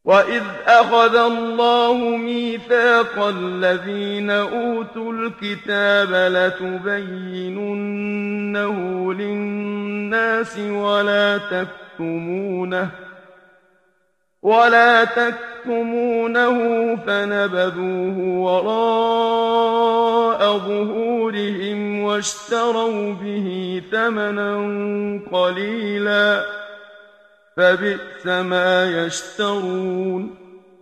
وَإِذْ أَخَذَ اللَّهُ مِيثَاقَ الَّذِينَ أُوتُوا الْكِتَابَ لَتُبَيِّنُنَّهُ لِلنَّاسِ وَلَا تَكْتُمُونَهُ فَنَبَذُوهُ وَرَاءَ ظُهُورِهِمْ وَاشْتَرَوْا بِهِ ثَمَنًا قَلِيلًا ۖ فَبِئْسَ مَا يَشْتَرُونَ